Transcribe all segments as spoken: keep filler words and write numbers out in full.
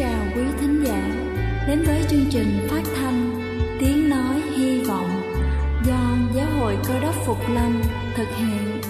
chào quý thính giả đến với chương trình phát thanh Tiếng Nói Hy Vọng do Giáo hội Cơ Đốc Phục Lâm thực hiện.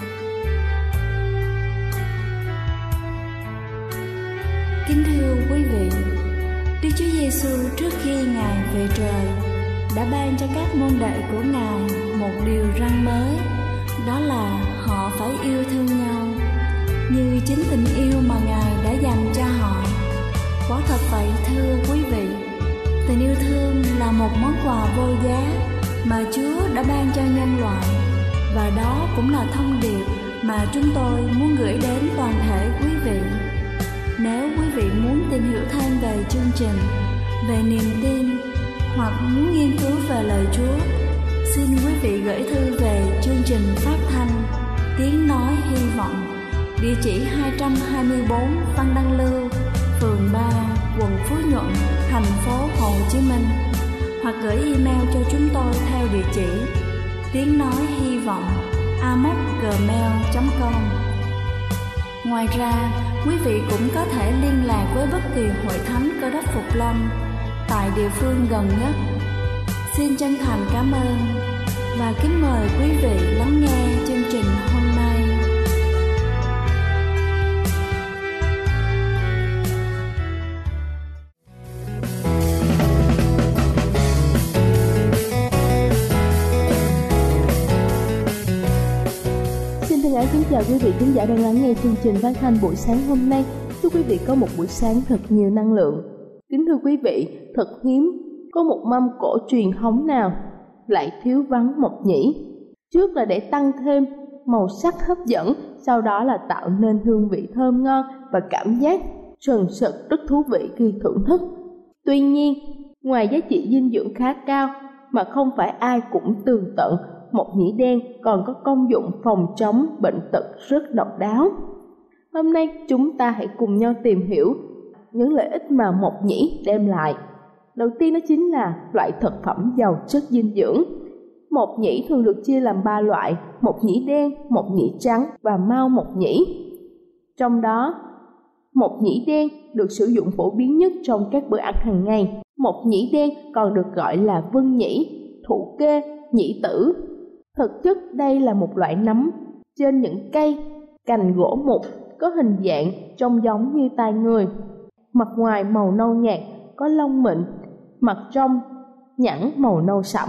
Kính thưa quý vị, Đức Chúa Giêsu trước khi Ngài về trời đã ban cho các môn đệ của Ngài một điều răn mới, đó là họ phải yêu thương nhau như chính tình yêu mà Ngài đã dành cho họ. Quả thật vậy thưa quý vị, tình yêu thương là một món quà vô giá mà Chúa đã ban cho nhân loại, và đó cũng là thông điệp mà chúng tôi muốn gửi đến toàn thể quý vị. Nếu quý vị muốn tìm hiểu thêm về chương trình, về niềm tin hoặc muốn nghiên cứu về lời Chúa, xin quý vị gửi thư về chương trình phát thanh Tiếng Nói Hy Vọng, địa chỉ hai trăm hai mươi bốn Văn Đăng Lưu, phường ba, quận Phú Nhuận, thành phố Hồ Chí Minh, hoặc gửi email cho chúng tôi theo địa chỉ tiếng nói hy vọng a m o c gmail chấm com. Ngoài ra, quý vị cũng có thể liên lạc với bất kỳ hội thánh Cơ Đốc Phục Lâm tại địa phương gần nhất. Xin chân thành cảm ơn và kính mời quý vị lắng nghe chương trình hôm nay. Kính chào quý vị khán giả đang lắng nghe chương trình phát thanh buổi sáng hôm nay. Chúc quý vị có một buổi sáng thật nhiều năng lượng. Kính thưa quý vị, thật hiếm có một mâm cổ truyền thống nào lại thiếu vắng mộc nhĩ. Trước là để tăng thêm màu sắc hấp dẫn, sau đó là tạo nên hương vị thơm ngon và cảm giác sần sật rất thú vị khi thưởng thức. Tuy nhiên, ngoài giá trị dinh dưỡng khá cao mà không phải ai cũng tường tận, mộc nhĩ đen còn có công dụng phòng chống bệnh tật rất độc đáo. Hôm nay chúng ta hãy cùng nhau tìm hiểu những lợi ích mà mộc nhĩ đem lại. Đầu tiên đó chính là loại thực phẩm giàu chất dinh dưỡng. Mộc nhĩ thường được chia làm ba loại: mộc nhĩ đen, mộc nhĩ trắng và mao mộc nhĩ. Trong đó, mộc nhĩ đen được sử dụng phổ biến nhất trong các bữa ăn hàng ngày. Mộc nhĩ đen còn được gọi là vân nhĩ, thụ kê, nhĩ tử. Thực chất đây là một loại nấm trên những cây, cành gỗ mục có hình dạng trông giống như tai người. Mặt ngoài màu nâu nhạt, có lông mịn, mặt trong nhẵn màu nâu sẫm.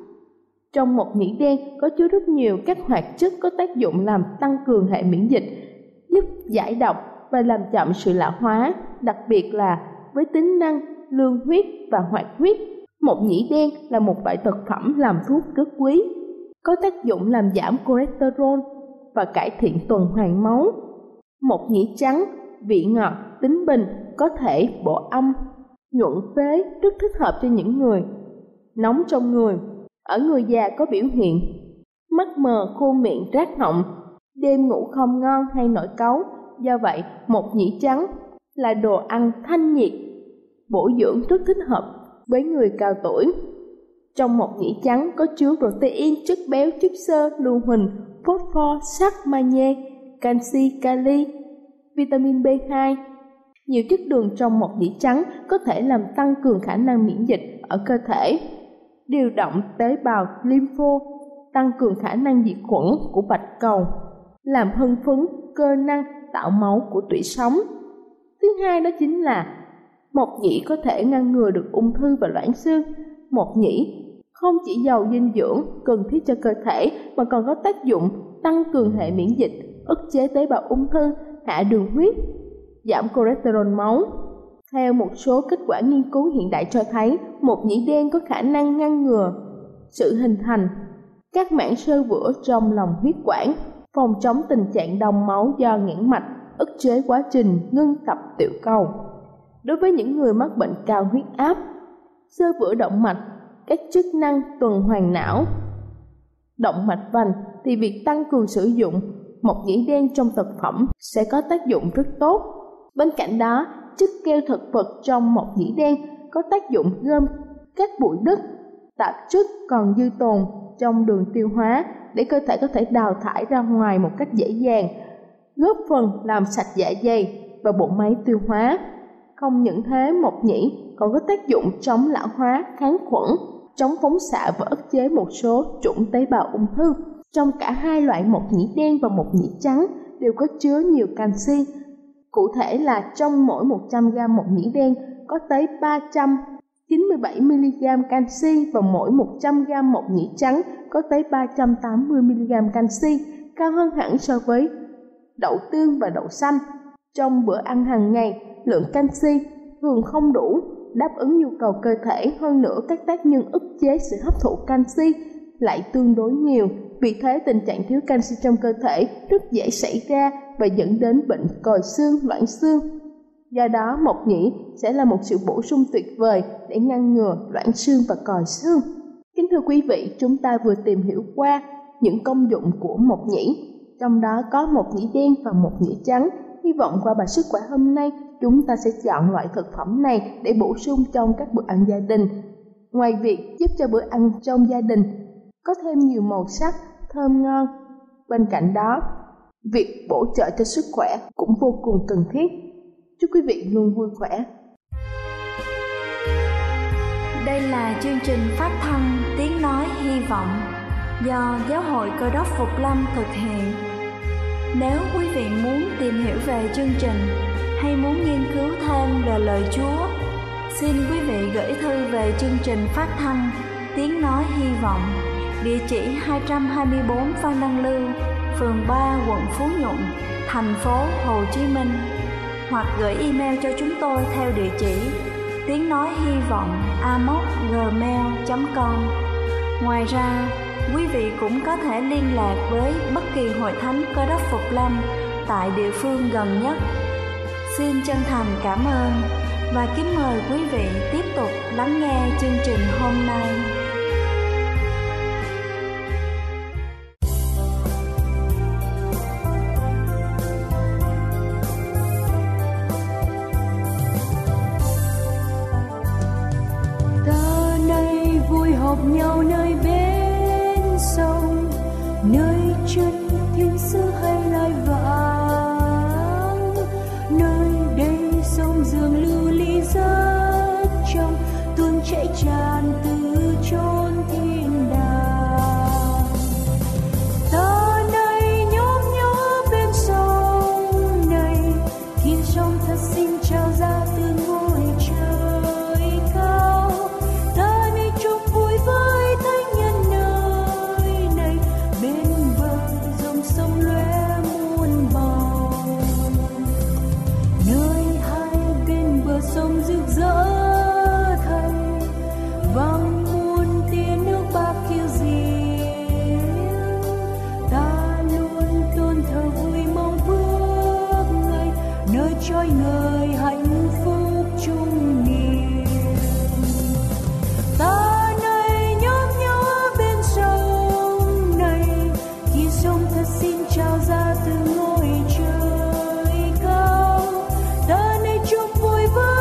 Trong mộc nhĩ đen có chứa rất nhiều các hoạt chất có tác dụng làm tăng cường hệ miễn dịch, giúp giải độc và làm chậm sự lão hóa, đặc biệt là với tính năng lương huyết và hoạt huyết. Mộc nhĩ đen là một loại thực phẩm làm thuốc rất quý, có tác dụng làm giảm cholesterol và cải thiện tuần hoàn máu. Mộc nhĩ trắng, vị ngọt, tính bình, có thể bổ âm, nhuận phế, rất thích hợp cho những người nóng trong người. Ở người già có biểu hiện mắt mờ, khô miệng, rát họng, đêm ngủ không ngon hay nổi cáu. Do vậy, mộc nhĩ trắng là đồ ăn thanh nhiệt, bổ dưỡng, rất thích hợp với người cao tuổi. Trong mộc nhĩ trắng có chứa protein, chất béo, chất xơ, lưu huỳnh, phosphor, sắt, magie, canxi, kali, vitamin B hai. Nhiều chất đường trong mộc nhĩ trắng có thể làm tăng cường khả năng miễn dịch ở cơ thể, điều động tế bào lympho, tăng cường khả năng diệt khuẩn của bạch cầu, làm hưng phấn cơ năng tạo máu của tủy sống. Thứ hai đó chính là mộc nhĩ có thể ngăn ngừa được ung thư và loãng xương. Mộc nhĩ không chỉ giàu dinh dưỡng cần thiết cho cơ thể mà còn có tác dụng tăng cường hệ miễn dịch, ức chế tế bào ung thư, hạ đường huyết, giảm cholesterol máu. Theo một số kết quả nghiên cứu hiện đại cho thấy, mộc nhĩ đen có khả năng ngăn ngừa sự hình thành các mảng xơ vữa trong lòng huyết quản, phòng chống tình trạng đông máu do nghẽn mạch, ức chế quá trình ngưng tập tiểu cầu. Đối với những người mắc bệnh cao huyết áp, xơ vữa động mạch, các chức năng tuần hoàn não, động mạch vành, thì việc tăng cường sử dụng mộc nhĩ đen trong thực phẩm sẽ có tác dụng rất tốt. Bên cạnh đó, chất keo thực vật trong mộc nhĩ đen có tác dụng gom các bụi đất, tạp chất còn dư tồn trong đường tiêu hóa để cơ thể có thể đào thải ra ngoài một cách dễ dàng, góp phần làm sạch dạ dày và bộ máy tiêu hóa. Không những thế, mộc nhĩ còn có tác dụng chống lão hóa, kháng khuẩn, chống phóng xạ và ức chế một số chủng tế bào ung thư. Trong cả hai loại mộc nhĩ đen và mộc nhĩ trắng đều có chứa nhiều canxi. Cụ thể là trong mỗi một trăm gam mộc nhĩ đen có tới ba trăm chín mươi bảy mi-li-gam canxi và mỗi một trăm gam mộc nhĩ trắng có tới ba trăm tám mươi mi-li-gam canxi, cao hơn hẳn so với đậu tương và đậu xanh. Trong bữa ăn hàng ngày, lượng canxi thường không đủ đáp ứng nhu cầu cơ thể, hơn nữa các tác nhân ức chế sự hấp thụ canxi lại tương đối nhiều. Vì thế, tình trạng thiếu canxi trong cơ thể rất dễ xảy ra và dẫn đến bệnh còi xương, loãng xương. Do đó, mộc nhĩ sẽ là một sự bổ sung tuyệt vời để ngăn ngừa loãng xương và còi xương. Kính thưa quý vị, chúng ta vừa tìm hiểu qua những công dụng của mộc nhĩ, trong đó có mộc nhĩ đen và mộc nhĩ trắng. Hy vọng qua bài sức khỏe hôm nay, chúng ta sẽ chọn loại thực phẩm này để bổ sung trong các bữa ăn gia đình. Ngoài việc giúp cho bữa ăn trong gia đình có thêm nhiều màu sắc, thơm ngon, bên cạnh đó, việc bổ trợ cho sức khỏe cũng vô cùng cần thiết. Chúc quý vị luôn vui khỏe. Đây là chương trình phát thanh Tiếng Nói Hy Vọng do Giáo hội Cơ đốc Phục Lâm thực hiện. Nếu quý vị muốn tìm hiểu về chương trình hay muốn nghiên cứu thêm về lời Chúa, xin quý vị gửi thư về chương trình phát thanh Tiếng Nói Hy Vọng, địa chỉ hai trăm hai mươi bốn Phan Đăng Lưu, phường ba, quận Phú Nhuận, thành phố Hồ Chí Minh, hoặc gửi email cho chúng tôi theo địa chỉ tiếng nói hy vọng a m o s gmail chấm com. Ngoài ra, quý vị cũng có thể liên lạc với bất kỳ hội thánh Cơ đốc Phục Lâm tại địa phương gần nhất. Xin chân thành cảm ơn và kính mời quý vị tiếp tục lắng nghe chương trình hôm nay. Họp nhau nơi bên sông, nơi chân thiên sứ hay lai vãng, nơi đây sông dường lưu ly rất trong, tuôn chảy tràn từ chốn thiên đàng. Ta này nhóm nhớ bên sông này, thiên sông thật xinh trao ra từ ngôi trời cao. Sông rực rỡ thay vang muôn tia nước bạc kiêu diễm, ta luôn tôn thờ vui mong bước ngày nơi trôi ngời hạnh phúc chung niềm. Ta này nhóm nhớ bên sông này, khi sông thật xin trao ra từ ngôi trời cao. Ta này chúc vui với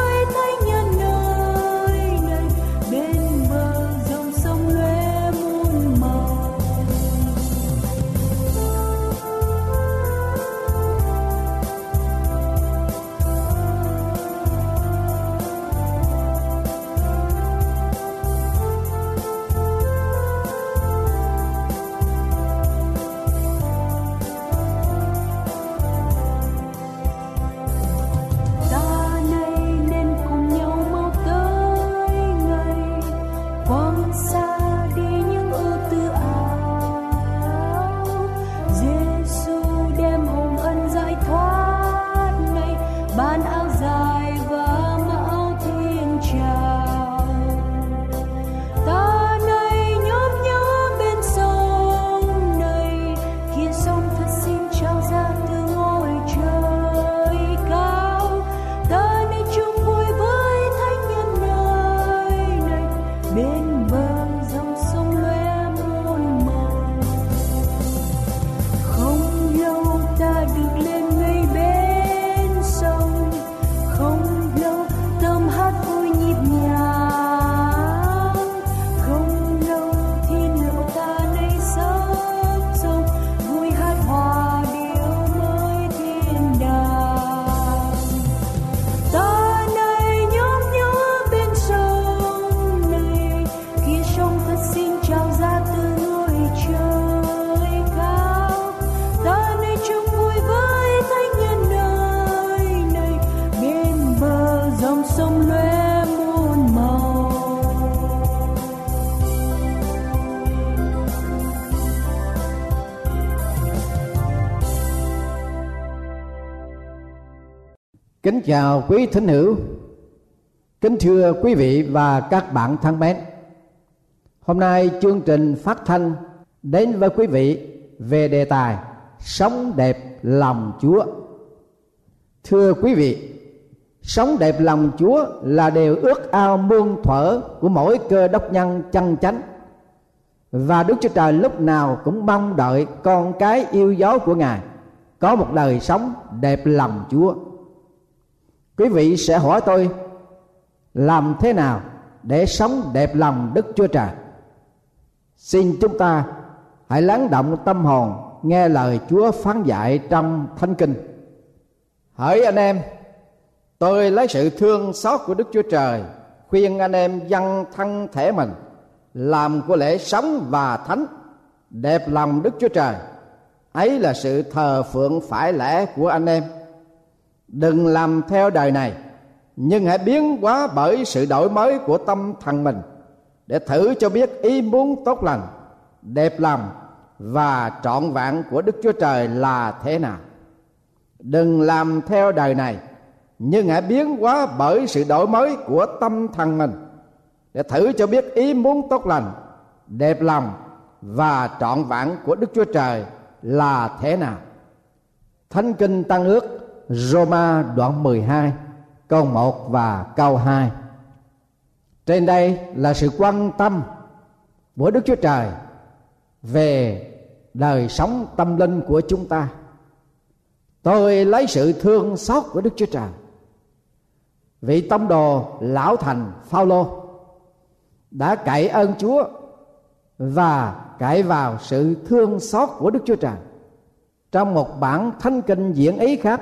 Kính chào quý thính hữu, kính thưa quý vị và các bạn thân mến. Hôm nay chương trình phát thanh đến với quý vị về đề tài sống đẹp lòng Chúa. Thưa quý vị, sống đẹp lòng Chúa là điều ước ao muôn thuở của mỗi Cơ Đốc nhân chân chánh, và Đức Chúa Trời lúc nào cũng mong đợi con cái yêu dấu của Ngài có một đời sống đẹp lòng Chúa. Quý vị sẽ hỏi tôi, làm thế nào để sống đẹp lòng Đức Chúa Trời? Xin chúng ta hãy lắng động tâm hồn nghe lời Chúa phán dạy trong Thánh Kinh. Hỡi anh em, tôi lấy sự thương xót của Đức Chúa Trời khuyên anh em dâng thân thể mình làm của lễ sống và thánh, đẹp lòng Đức Chúa Trời. Ấy là sự thờ phượng phải lẽ của anh em. Đừng làm theo đời này, nhưng hãy biến hóa bởi sự đổi mới của tâm thần mình, để thử cho biết ý muốn tốt lành, đẹp lòng và trọn vẹn của Đức Chúa Trời là thế nào. Đừng làm theo đời này, nhưng hãy biến hóa bởi sự đổi mới của tâm thần mình, để thử cho biết ý muốn tốt lành, đẹp lòng và trọn vẹn của Đức Chúa Trời là thế nào. Thánh Kinh Tân Ước Roma đoạn mười hai câu một và câu hai. Trên đây là sự quan tâm của Đức Chúa Trời về đời sống tâm linh của chúng ta. Tôi lấy sự thương xót của Đức Chúa Trời. Vị tông đồ lão thành Phao-lô đã cậy ơn Chúa và cậy vào sự thương xót của Đức Chúa Trời. Trong một bản Thánh Kinh diễn ý khác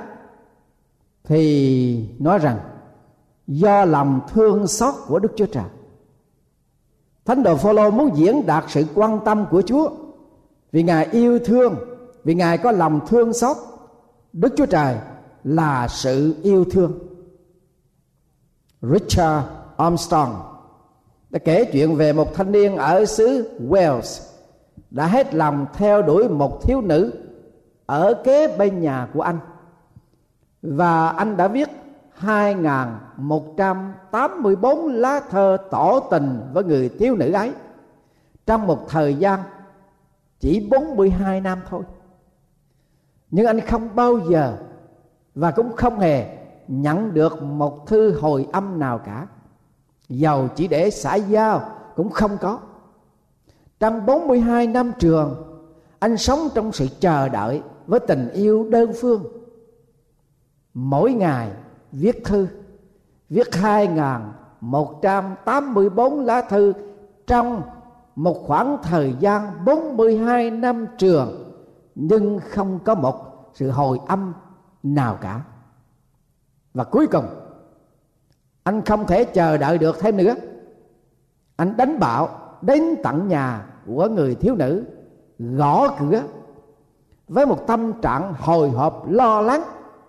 thì nói rằng do lòng thương xót của Đức Chúa Trời, Thánh đồ Phao-lô muốn diễn đạt sự quan tâm của Chúa, vì Ngài yêu thương, vì Ngài có lòng thương xót. Đức Chúa Trời là sự yêu thương. Richard Armstrong đã kể chuyện về một thanh niên ở xứ Wales đã hết lòng theo đuổi một thiếu nữ ở kế bên nhà của anh, và anh đã viết hai nghìn một trăm tám mươi bốn lá thơ tỏ tình với người thiếu nữ ấy trong một thời gian chỉ bốn mươi hai năm thôi. Nhưng anh không bao giờ và cũng không hề nhận được một thư hồi âm nào cả, dầu chỉ để xã giao cũng không có. Trong bốn mươi hai năm trường, anh sống trong sự chờ đợi với tình yêu đơn phương. Mỗi ngày viết thư, viết hai nghìn một trăm tám mươi bốn lá thư trong một khoảng thời gian bốn mươi hai năm trường, nhưng không có một sự hồi âm nào cả. Và cuối cùng anh không thể chờ đợi được thêm nữa. Anh đánh bạo đến tận nhà của người thiếu nữ, gõ cửa với một tâm trạng hồi hộp lo lắng.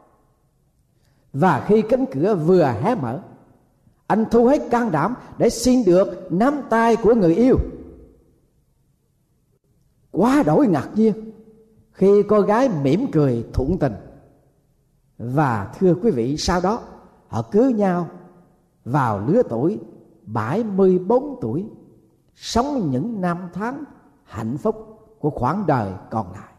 Và khi cánh cửa vừa hé mở, anh thu hết can đảm để xin được nắm tay của người yêu. Quá đổi ngạc nhiên khi cô gái mỉm cười thuận tình. Và thưa quý vị, sau đó họ cưới nhau vào lứa tuổi bảy mươi bốn tuổi, sống những năm tháng hạnh phúc của quãng đời còn lại.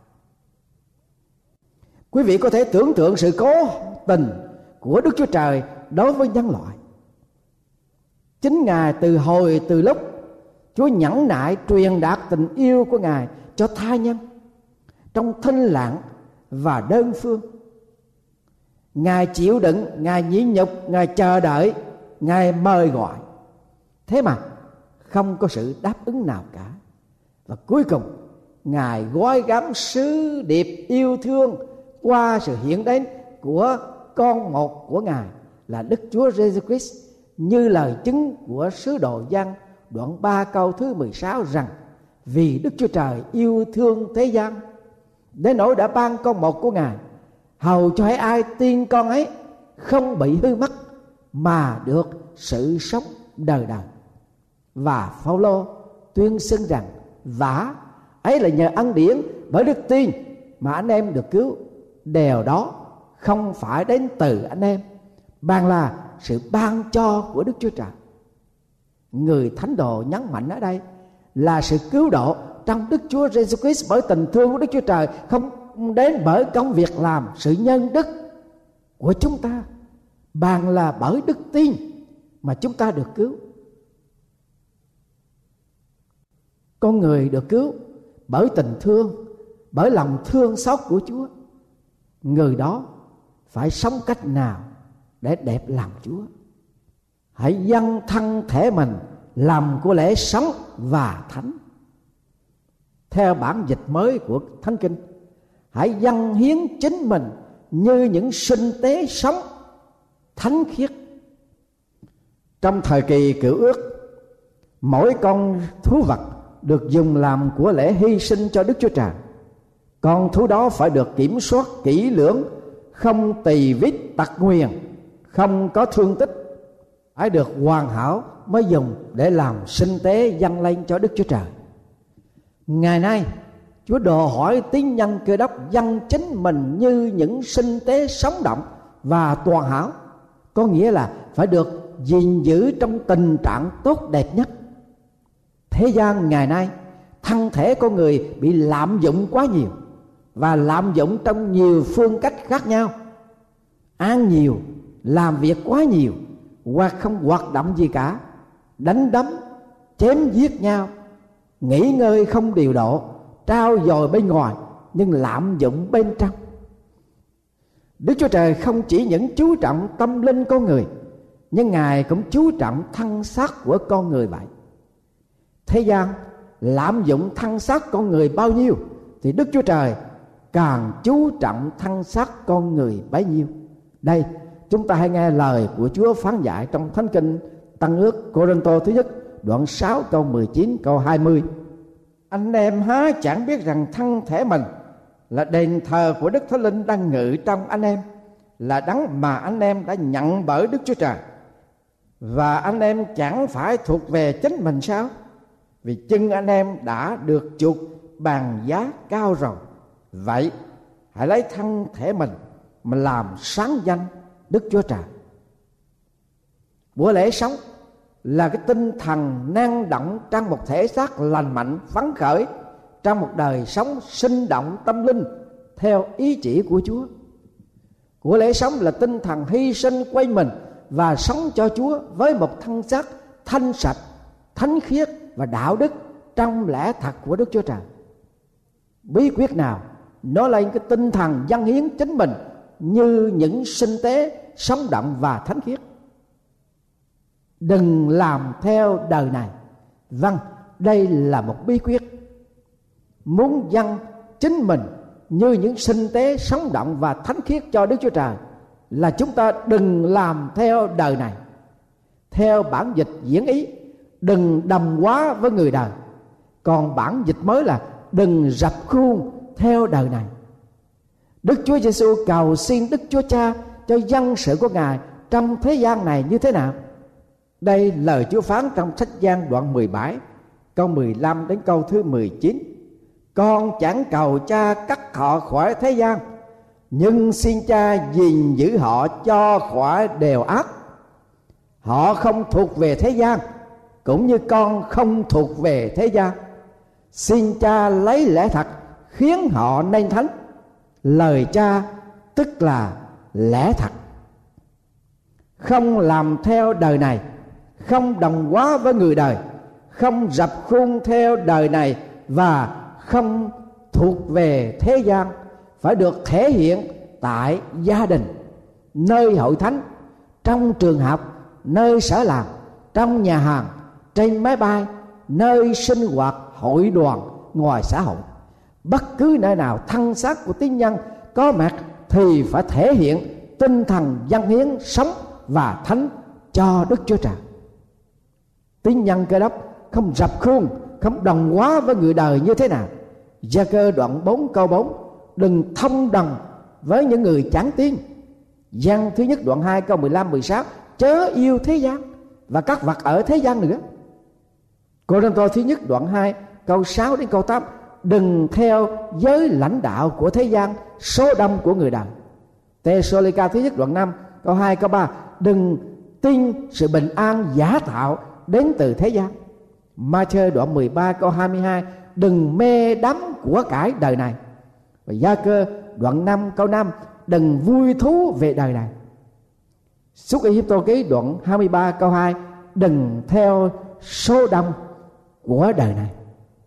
Quý vị có thể tưởng tượng sự cố tình của Đức Chúa Trời đối với nhân loại. Chính Ngài từ hồi từ lúc Chúa nhẫn nại truyền đạt tình yêu của Ngài cho tha nhân trong thinh lặng và đơn phương. Ngài chịu đựng, Ngài nhịn nhục, Ngài chờ đợi, Ngài mời gọi. Thế mà không có sự đáp ứng nào cả. Và cuối cùng Ngài gói gắm sứ điệp yêu thương qua sự hiện đến của con một của Ngài là Đức Chúa Giêsu Christ, như lời chứng của sứ đồ Giăng đoạn ba câu thứ mười sáu rằng: vì Đức Chúa Trời yêu thương thế gian đến nỗi đã ban con một của Ngài, hầu cho hễ ai tin con ấy không bị hư mất mà được sự sống đời đời. Và Phao-lô tuyên xưng rằng vả ấy là nhờ ân điển bởi đức tin mà anh em được cứu. Điều đó không phải đến từ anh em, bằng là sự ban cho của Đức Chúa Trời. Người thánh đồ nhấn mạnh ở đây là sự cứu độ trong Đức Chúa Jesus Christ bởi tình thương của Đức Chúa Trời, không đến bởi công việc làm, sự nhân đức của chúng ta, bằng là bởi đức tin mà chúng ta được cứu. Con người được cứu bởi tình thương, bởi lòng thương xót của Chúa. Người đó phải sống cách nào để đẹp lòng Chúa? Hãy dâng thân thể mình làm của lễ sống và thánh. Theo bản dịch mới của Thánh Kinh, hãy dâng hiến chính mình như những sinh tế sống thánh khiết. Trong thời kỳ Cựu Ước, mỗi con thú vật được dùng làm của lễ hy sinh cho Đức Chúa Trời. Con thú đó phải được kiểm soát kỹ lưỡng, không tỳ vết tật nguyền, không có thương tích, phải được hoàn hảo mới dùng để làm sinh tế dâng lên cho Đức Chúa Trời. Ngày nay, Chúa đòi hỏi tín nhân Cơ Đốc dâng chính mình như những sinh tế sống động và toàn hảo, có nghĩa là phải được gìn giữ trong tình trạng tốt đẹp nhất. Thế gian ngày nay, thân thể con người bị lạm dụng quá nhiều, và lạm dụng trong nhiều phương cách khác nhau. Ăn nhiều, làm việc quá nhiều, hoặc không hoạt động gì cả, đánh đấm, chém giết nhau, nghỉ ngơi không điều độ, trao dồi bên ngoài nhưng lạm dụng bên trong. Đức Chúa Trời không chỉ những chú trọng tâm linh con người, nhưng Ngài cũng chú trọng thân xác của con người vậy. Thế gian lạm dụng thân xác con người bao nhiêu thì Đức Chúa Trời càng chú trọng thân xác con người bấy nhiêu. Đây, chúng ta hãy nghe lời của Chúa phán dạy trong Thánh Kinh Tân Ước Cô-rinh-tô thứ nhất đoạn sáu câu mười chín câu hai mươi. Anh em há chẳng biết rằng thân thể mình là đền thờ của Đức Thánh Linh đang ngự trong anh em, là đấng mà anh em đã nhận bởi Đức Chúa Trời, và anh em chẳng phải thuộc về chính mình sao? Vì chưng anh em đã được chuộc bằng giá cao rồi. Vậy hãy lấy thân thể mình mà làm sáng danh Đức Chúa Trời. Bữa lễ sống là cái tinh thần năng động trong một thể xác lành mạnh phấn khởi, trong một đời sống sinh động tâm linh theo ý chỉ của Chúa. Của lễ sống là tinh thần hy sinh quay mình và sống cho Chúa với một thân xác thanh sạch, thánh khiết và đạo đức trong lẽ thật của Đức Chúa Trời. Bí quyết nào? Nó là cái tinh thần dâng hiến chính mình như những sinh tế sống động và thánh khiết. Đừng làm theo đời này. Vâng, đây là một bí quyết. Muốn dâng chính mình như những sinh tế sống động và thánh khiết cho Đức Chúa Trời là chúng ta đừng làm theo đời này. Theo bản dịch diễn ý, đừng đồng hóa với người đời. Còn bản dịch mới là đừng rập khuôn theo đời này. Đức Chúa Giêsu cầu xin Đức Chúa Cha cho dân sự của Ngài trong thế gian này như thế nào? Đây lời Chúa phán trong sách Giăng đoạn mười bảy câu mười lăm đến câu thứ mười chín. Con chẳng cầu Cha cắt họ khỏi thế gian, nhưng xin Cha gìn giữ họ cho khỏi đều ác. Họ không thuộc về thế gian, cũng như con không thuộc về thế gian. Xin Cha lấy lẽ thật khiến họ nên thánh. Lời Cha tức là lẽ thật. Không làm theo đời này, không đồng hóa với người đời, không dập khuôn theo đời này và không thuộc về thế gian, phải được thể hiện tại gia đình, nơi hội thánh, trong trường học, nơi sở làm, trong nhà hàng, trên máy bay, nơi sinh hoạt hội đoàn ngoài xã hội. Bất cứ nơi nào thân xác của tín nhân có mặt thì phải thể hiện tinh thần dâng hiến sống và thánh cho Đức Chúa Trời. Tín nhân Cơ Đốc không dập khuôn, không đồng hóa với người đời như thế nào? Gia-cơ đoạn bốn câu bốn, đừng thông đồng với những người chẳng tin. Giăng thứ nhất đoạn hai câu mười lăm mười sáu, chớ yêu thế gian và các vật ở thế gian nữa. Cô-rinh-tô thứ nhất đoạn hai câu sáu đến câu tám, đừng theo giới lãnh đạo của thế gian, số đông của người đời. Tê-sô-lê-ca thứ nhất đoạn năm câu hai câu ba, đừng tin sự bình an giả tạo đến từ thế gian. Ma-thơ đoạn mười ba câu hai mươi hai, đừng mê đắm của cải đời này. Và Gia-cơ đoạn năm câu năm, đừng vui thú về đời này. Xuất Ê-díp-tô ký đoạn hai mươi ba câu hai, đừng theo số đông của đời này,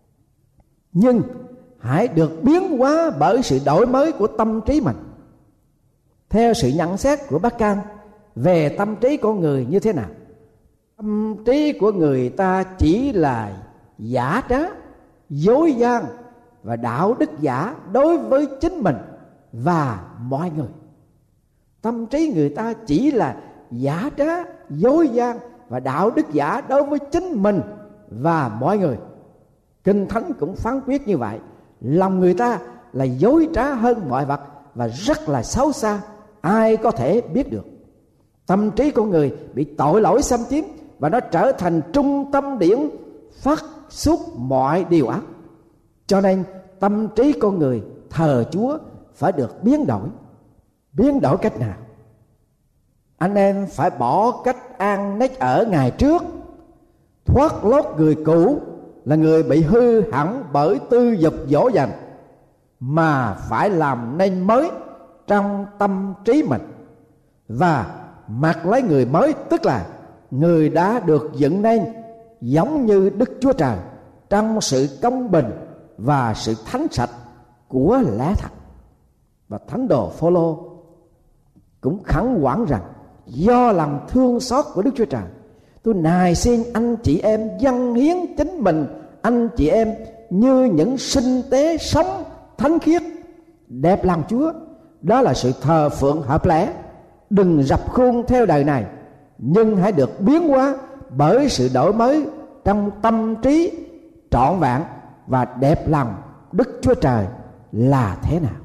nhưng hãy được biến hóa bởi sự đổi mới của tâm trí mình. Theo sự nhận xét của Bác Can về tâm trí con người như thế nào? Tâm trí của người ta chỉ là giả trá, dối gian và đạo đức giả đối với chính mình và mọi người. Tâm trí người ta chỉ là giả trá, dối gian và đạo đức giả đối với chính mình và mọi người. Kinh Thánh cũng phán quyết như vậy. Lòng người ta là dối trá hơn mọi vật và rất là xấu xa, ai có thể biết được. Tâm trí con người bị tội lỗi xâm chiếm và nó trở thành trung tâm điểm phát xuất mọi điều ác. Cho nên tâm trí con người thờ Chúa phải được biến đổi. Biến đổi cách nào? Anh em phải bỏ cách ăn nết ở ngày trước, thoát lốt người cũ là người bị hư hỏng bởi tư dục dỗ dành, mà phải làm nên mới trong tâm trí mình, và mặc lấy người mới, tức là người đã được dựng nên giống như Đức Chúa Trời trong sự công bình và sự thánh sạch của lẽ thật. Và thánh đồ Phô-lô cũng khẳng quản rằng do lòng thương xót của Đức Chúa Trời, tôi nài xin anh chị em dâng hiến chính mình anh chị em như những sinh tế sống thánh khiết, đẹp lòng Chúa. Đó là sự thờ phượng hợp lẽ. Đừng rập khuôn theo đời này, nhưng hãy được biến hóa bởi sự đổi mới trong tâm trí trọn vẹn và đẹp lòng Đức Chúa Trời là thế nào.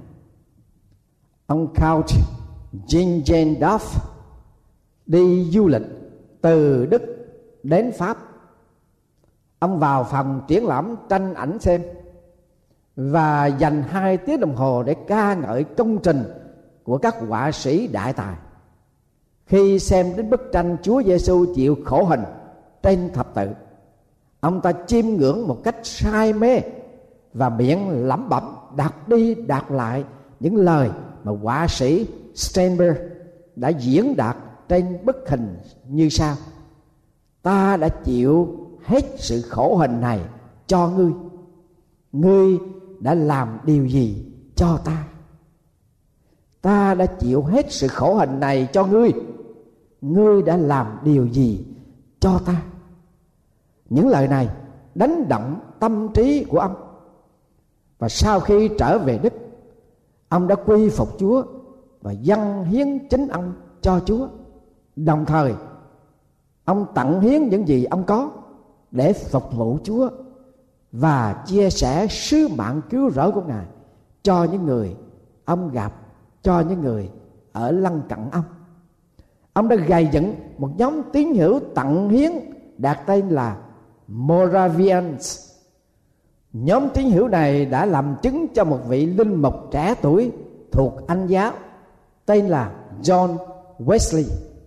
Ông Count Jean Duff đi du lịch từ Đức đến Pháp. Ông vào phòng triển lãm tranh ảnh xem và dành hai tiếng đồng hồ để ca ngợi công trình của các họa sĩ đại tài. Khi xem đến bức tranh Chúa Giêsu chịu khổ hình trên thập tự, ông ta chiêm ngưỡng một cách say mê và miệng lẩm bẩm đọc đi đọc lại những lời mà họa sĩ Steinberg đã diễn đạt trên bức hình như sau: ta đã chịu hết sự khổ hình này cho ngươi, ngươi đã làm điều gì cho ta? Ta đã chịu hết sự khổ hình này cho ngươi, ngươi đã làm điều gì cho ta? Những lời này đánh động tâm trí của ông, và sau khi trở về Đức, ông đã quy phục Chúa và dâng hiến chính ông cho Chúa. Đồng thời ông tặng hiến những gì ông có để phục vụ Chúa và chia sẻ sứ mạng cứu rỗi của Ngài cho những người ông gặp, cho những người ở lân cận ông. Ông đã gây dựng một nhóm tín hữu tặng hiến đặt tên là Moravians. Nhóm tín hữu này đã làm chứng cho một vị linh mục trẻ tuổi thuộc Anh giáo tên là John Wesley.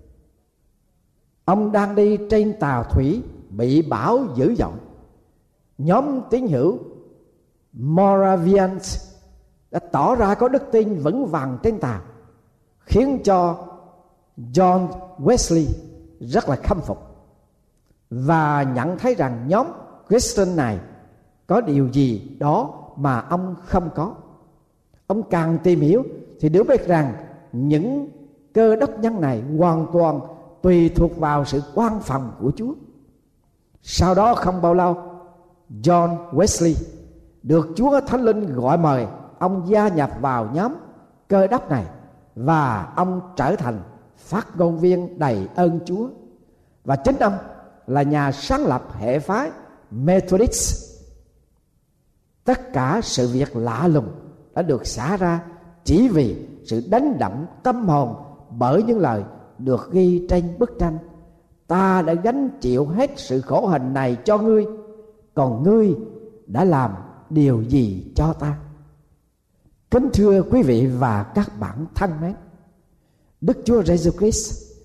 Ông đang đi trên tàu thủy bị bão dữ dội. Nhóm tín hữu Moravians đã tỏ ra có đức tin vững vàng trên tàu, khiến cho John Wesley rất là khâm phục và nhận thấy rằng nhóm Christian này có điều gì đó mà ông không có. Ông càng tìm hiểu thì được biết rằng những cơ đốc nhân này hoàn toàn tùy thuộc vào sự quan phòng của Chúa. Sau đó không bao lâu, John Wesley được Chúa Thánh Linh gọi mời ông gia nhập vào nhóm cơ đốc này, và ông trở thành phát ngôn viên đầy ơn Chúa. Và chính ông là nhà sáng lập hệ phái Methodist. Tất cả sự việc lạ lùng đã được xả ra chỉ vì sự đánh động tâm hồn bởi những lời được ghi trên bức tranh: ta đã gánh chịu hết sự khổ hình này cho ngươi, còn ngươi đã làm điều gì cho ta? Kính thưa quý vị và các bạn thân mến, Đức Chúa Giêsu Christ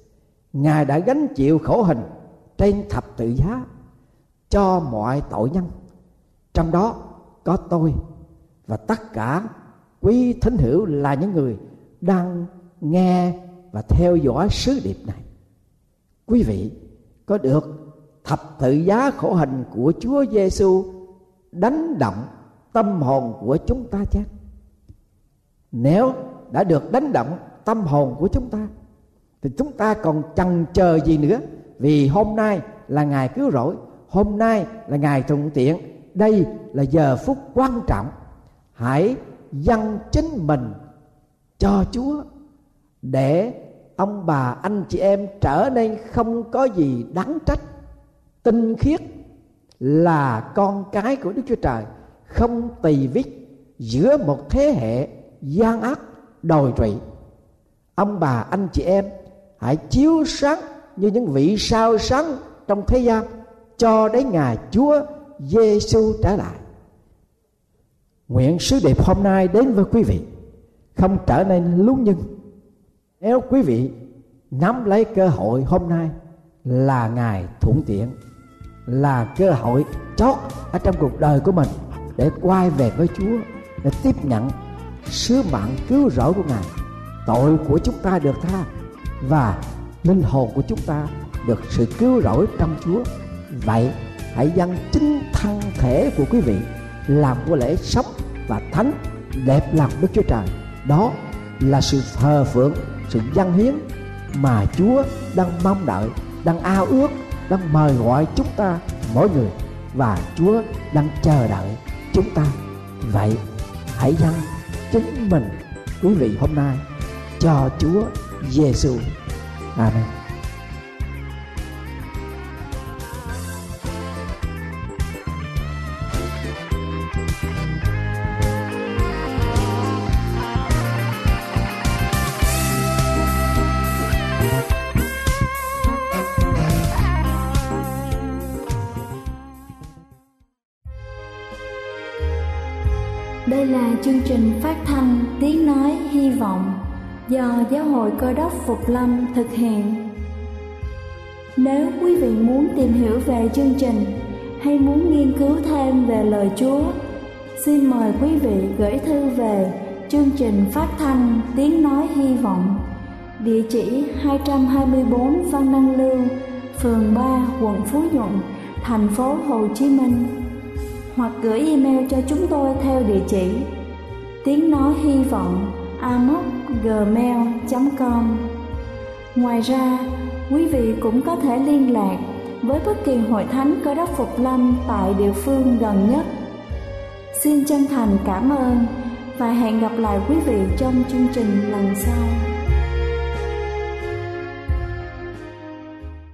Ngài đã gánh chịu khổ hình trên thập tự giá cho mọi tội nhân, trong đó có tôi và tất cả quý thính hữu là những người đang nghe và theo dõi sứ điệp này. Quý vị có được thập tự giá khổ hình của Chúa Giêsu đánh động tâm hồn của chúng ta chăng? Nếu đã được đánh động tâm hồn của chúng ta thì chúng ta còn chần chờ gì nữa? Vì hôm nay là ngày cứu rỗi, hôm nay là ngày thuận tiện, đây là giờ phút quan trọng. Hãy dâng chính mình cho Chúa để ông bà anh chị em trở nên không có gì đáng trách, tinh khiết, là con cái của Đức Chúa Trời, không tỳ vết giữa một thế hệ gian ác đồi trụy. Ông bà anh chị em hãy chiếu sáng như những vị sao sáng trong thế gian cho đến ngày Chúa Giêsu trở lại. Nguyện sứ điệp hôm nay đến với quý vị không trở nên lung nhưng. Nếu quý vị nắm lấy cơ hội hôm nay là ngày thuận tiện, là cơ hội chót ở trong cuộc đời của mình để quay về với Chúa, để tiếp nhận sứ mạng cứu rỗi của Ngài. Tội của chúng ta được tha và linh hồn của chúng ta được sự cứu rỗi trong Chúa. Vậy hãy dâng chính thân thể của quý vị làm của lễ sống và thánh đẹp lòng Đức Chúa Trời. Đó là sự thờ phượng, sự dâng hiến mà Chúa đang mong đợi, đang ao ước, đang mời gọi chúng ta mỗi người, và Chúa đang chờ đợi chúng ta. Vậy hãy dâng chính mình quý vị hôm nay cho Chúa Giêsu. Amen. Đây là chương trình phát thanh Tiếng Nói Hy Vọng do Giáo hội Cơ đốc Phục Lâm thực hiện. Nếu quý vị muốn tìm hiểu về chương trình hay muốn nghiên cứu thêm về lời Chúa, xin mời quý vị gửi thư về chương trình phát thanh Tiếng Nói Hy Vọng, địa chỉ hai trăm hai mươi bốn Văn Năng Lưu, phường ba, quận Phú Nhuận, thành phố Hồ Chí Minh, hoặc gửi email cho chúng tôi theo địa chỉ tiếng nói hy vọng a m o c gmail chấm com. Ngoài ra, quý vị cũng có thể liên lạc với bất kỳ hội thánh Cơ đốc Phục Lâm tại địa phương gần nhất. Xin chân thành cảm ơn và hẹn gặp lại quý vị trong chương trình lần sau.